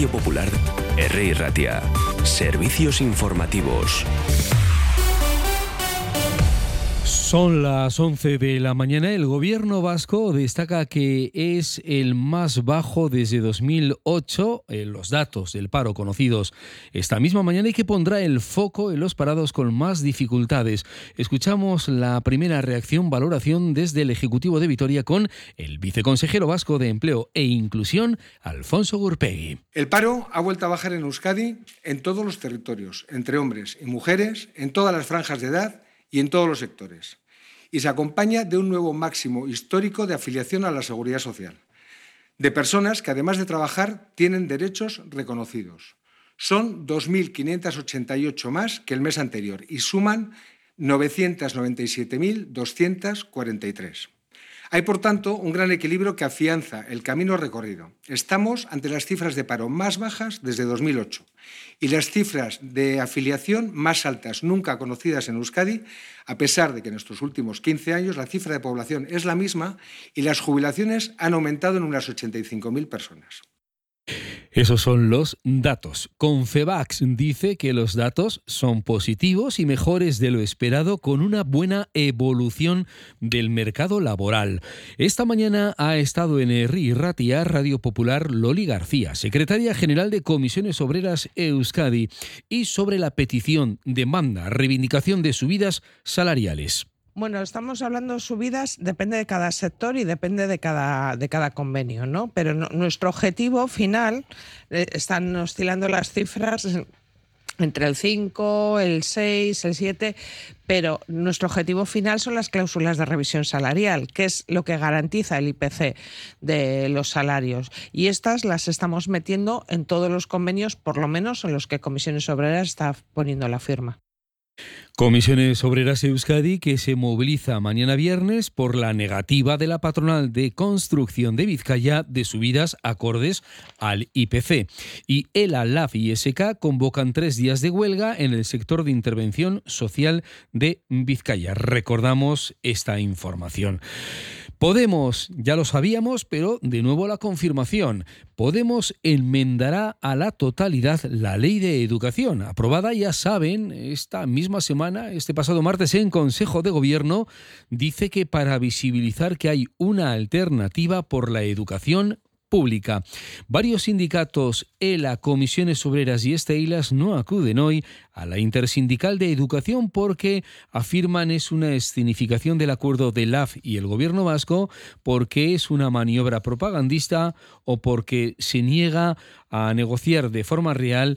Radio Popular, R. Ratia. Servicios informativos. Son las 11 de la mañana. El gobierno vasco destaca que es el más bajo desde 2008, los datos del paro conocidos esta misma mañana, y que pondrá el foco en los parados con más dificultades. Escuchamos la primera valoración desde el Ejecutivo de Vitoria con el viceconsejero vasco de Empleo e Inclusión, Alfonso Gurpegui. El paro ha vuelto a bajar en Euskadi en todos los territorios, entre hombres y mujeres, en todas las franjas de edad y en todos los sectores. Y se acompaña de un nuevo máximo histórico de afiliación a la Seguridad Social, de personas que, además de trabajar, tienen derechos reconocidos. Son 2.588 más que el mes anterior y suman 997.243. Hay, por tanto, un gran equilibrio que afianza el camino recorrido. Estamos ante las cifras de paro más bajas desde 2008 y las cifras de afiliación más altas nunca conocidas en Euskadi, a pesar de que en estos últimos 15 años la cifra de población es la misma y las jubilaciones han aumentado en unas 85.000 personas. Esos son los datos. Confebask dice que los datos son positivos y mejores de lo esperado, con una buena evolución del mercado laboral. Esta mañana ha estado en R. Ratia, Radio Popular, Loli García, secretaria general de Comisiones Obreras Euskadi, y sobre la petición, demanda, reivindicación de subidas salariales. Bueno, estamos hablando de subidas, depende de cada sector y depende de cada convenio, ¿no? Pero nuestro objetivo final, están oscilando las cifras entre el 5, el 6, el 7, pero nuestro objetivo final son las cláusulas de revisión salarial, que es lo que garantiza el IPC de los salarios. Y estas las estamos metiendo en todos los convenios, por lo menos en los que Comisiones Obreras está poniendo la firma. Comisiones Obreras Euskadi, que se moviliza mañana viernes por la negativa de la patronal de construcción de Vizcaya de subidas acordes al IPC. Y ELA, LAF y SK convocan 3 días de huelga en el sector de intervención social de Vizcaya. Recordamos esta información. Podemos, ya lo sabíamos, pero de nuevo la confirmación. Podemos enmendará a la totalidad la Ley de Educación, aprobada, ya saben, esta misma semana, este pasado martes en Consejo de Gobierno. Dice que para visibilizar que hay una alternativa por la educación pública. Varios sindicatos, ELA, Comisiones Obreras y Esteilas, no acuden hoy a la Intersindical de Educación porque afirman es una escenificación del acuerdo de LAF y el Gobierno vasco, porque es una maniobra propagandista o porque se niega a negociar de forma real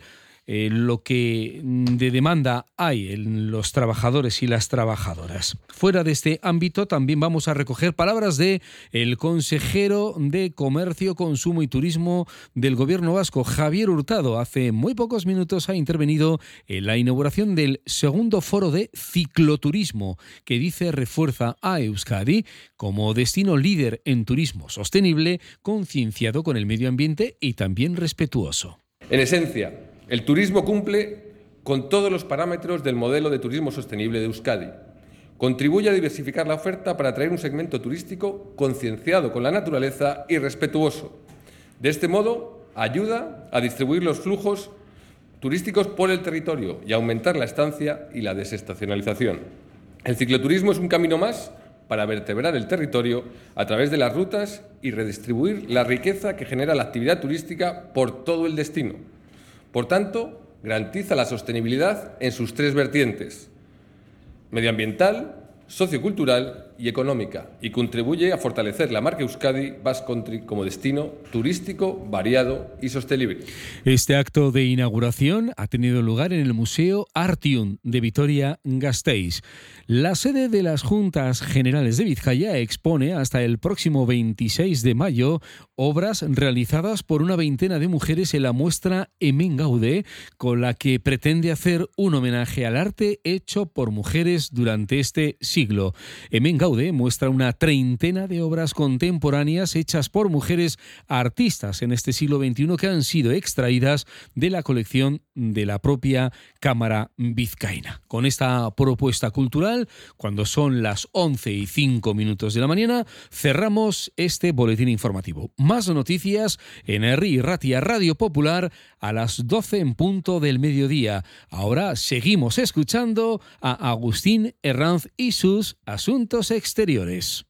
lo que de demanda hay en los trabajadores y las trabajadoras. Fuera de este ámbito también vamos a recoger palabras de el consejero de Comercio, Consumo y Turismo del Gobierno vasco, Javier Hurtado. Hace muy pocos minutos ha intervenido en la inauguración del segundo foro de cicloturismo, que dice refuerza a Euskadi como destino líder en turismo sostenible, concienciado con el medio ambiente y también respetuoso. En esencia, el turismo cumple con todos los parámetros del modelo de turismo sostenible de Euskadi. Contribuye a diversificar la oferta para atraer un segmento turístico concienciado con la naturaleza y respetuoso. De este modo, ayuda a distribuir los flujos turísticos por el territorio y a aumentar la estancia y la desestacionalización. El cicloturismo es un camino más para vertebrar el territorio a través de las rutas y redistribuir la riqueza que genera la actividad turística por todo el destino. Por tanto, garantiza la sostenibilidad en sus 3 vertientes: medioambiental, sociocultural y económica, y contribuye a fortalecer la marca Euskadi Basque Country como destino turístico variado y sostenible. Este acto de inauguración ha tenido lugar en el Museo Artium de Vitoria-Gasteiz. La sede de las Juntas Generales de Vizcaya expone hasta el próximo 26 de mayo obras realizadas por una veintena de mujeres en la muestra Hemen Gaude, con la que pretende hacer un homenaje al arte hecho por mujeres durante este siglo. Hemen Gaude Recaude muestra una treintena de obras contemporáneas hechas por mujeres artistas en este siglo XXI que han sido extraídas de la colección de la propia Cámara Vizcaína. Con esta propuesta cultural, cuando son las 11:05 de la mañana, cerramos este boletín informativo. Más noticias en Herri Ratia Radio Popular a las 12 en punto del mediodía. Ahora seguimos escuchando a Agustín Herranz y sus Asuntos Exteriores.